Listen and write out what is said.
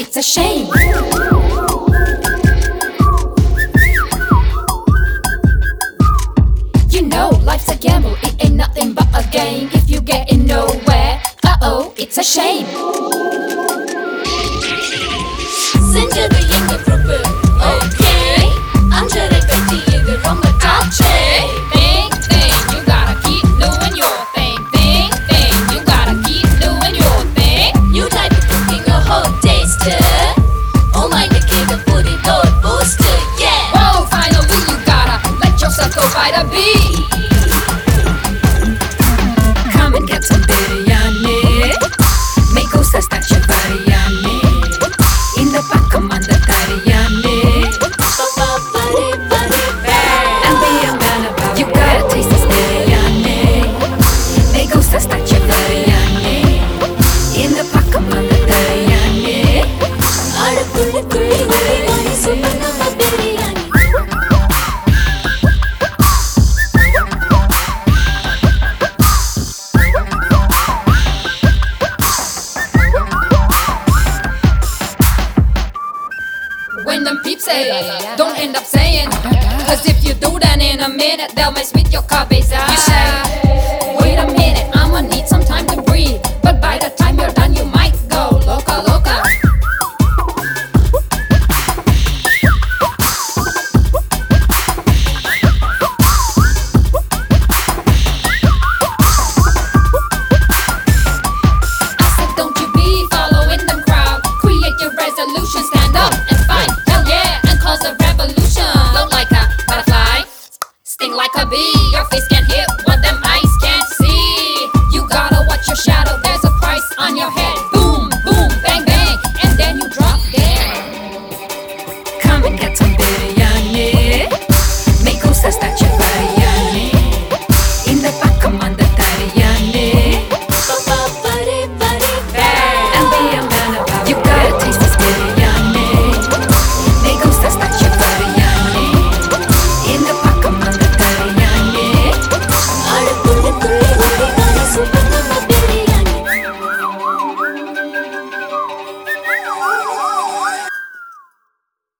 it's a shame. You know life's a gamble, it ain't nothing but a game. If you getting nowhere, uh-oh, it's a shame. செஞ்சது எங்க பிரபு okay அஞ்சரை கட்டி இது ரொம்ப டாச்சே Thing, thing, you gotta keep doing your thing. Thing, thing, you gotta keep doing your thing. You might be cooking a whole taster oh my the kid the booty door booster yeah Whoa, finally you gotta let yourself go by the beat. Come and get some biryani. Me gusta esta biryani. In the back of the biryani. And be a man about you gotta taste this biryani. Me gusta esta biryani. In the back of the biryani. அடுப்புள்ள குழி வரை சும நம்ம biryani When them peeps say, don't end up saying, cause if you do that in a minute, they'll mess with your cabeza. You say, wait a minute, I'ma need some time to breathe. But by the time